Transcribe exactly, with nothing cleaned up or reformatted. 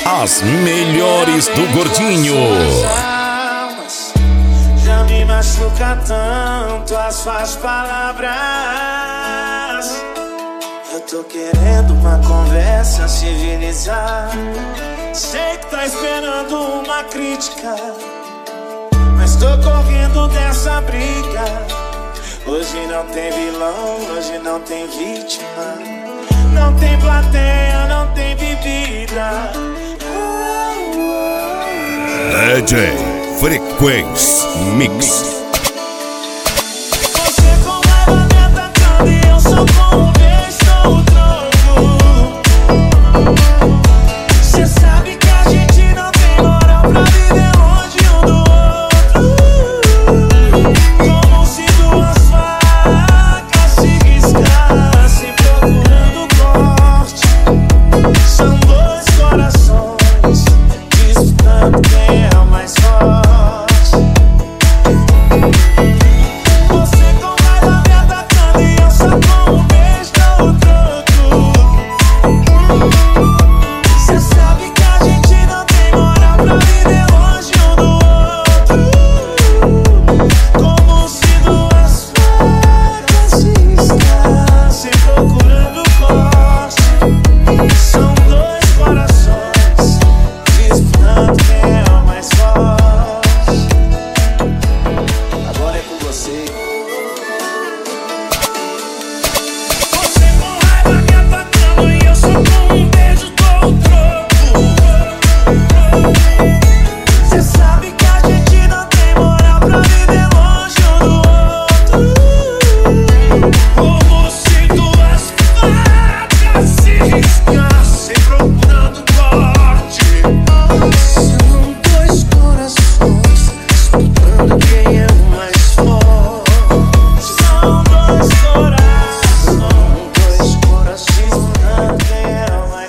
As melhores do Gordinho. Já me machuca tanto as suas palavras. Eu tô querendo uma conversa civilizar. Sei que tá esperando uma crítica, mas tô correndo dessa briga. Hoje não tem vilão, hoje não tem vítima. Não tem plateia, não tem bebida. D J Frequência Mix. Você com raiva me atacando e eu só com